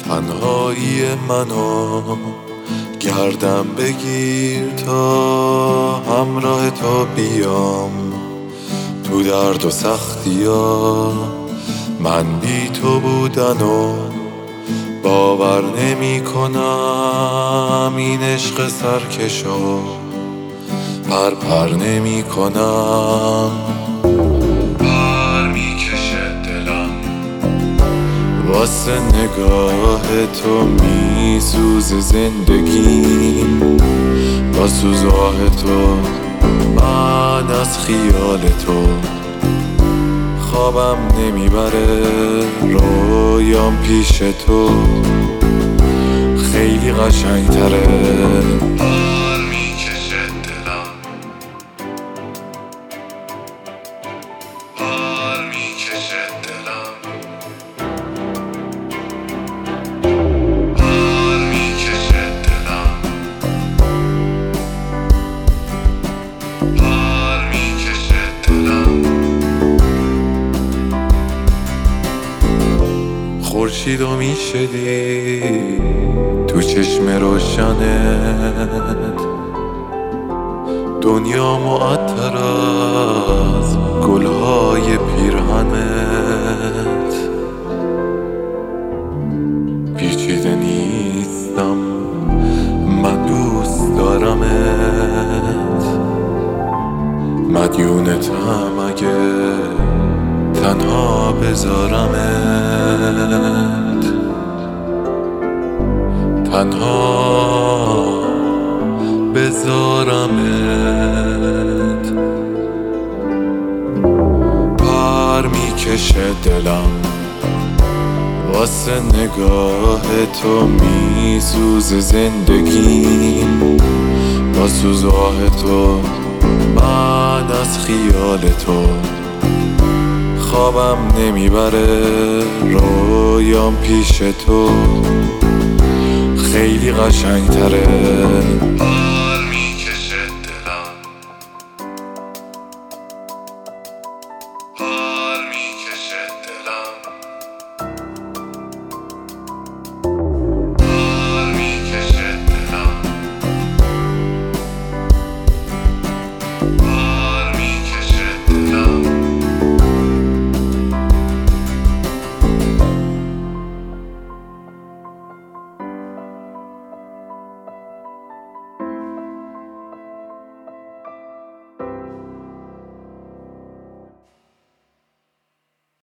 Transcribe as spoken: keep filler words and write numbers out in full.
تنهایی منو گردم بگیر تا همراه تو بیام تو درد و سختیا. من بی تو بودنو باور نمی کنم، این عشق سرکشو پر پر نمی کنم. پر می کشه دلم واسه نگاه تو، می سوز زندگی با سوزاه تو. من از خیال تو خوابم نمیبره، رویام پیش تو خیلی قشنگ تره. پر میکشه دلم، پر میکشه دلم، پر میکشه دلم، پر میکشه دلم. خورشیدو میشدی تو چشم روشنت، دنیا معطر از گلهای پیرهنت. پیچیده نیستم من دوست دارمت، مدیونتم اگه تنها بذارمت، تنها بذارمت. پر میکشه دلم واسه نگاه تو، میسوز زندگی با سوزاه تو. من از خیال تو خوابم نمیبره، رویام پیش تو خیلی قشنگ تره.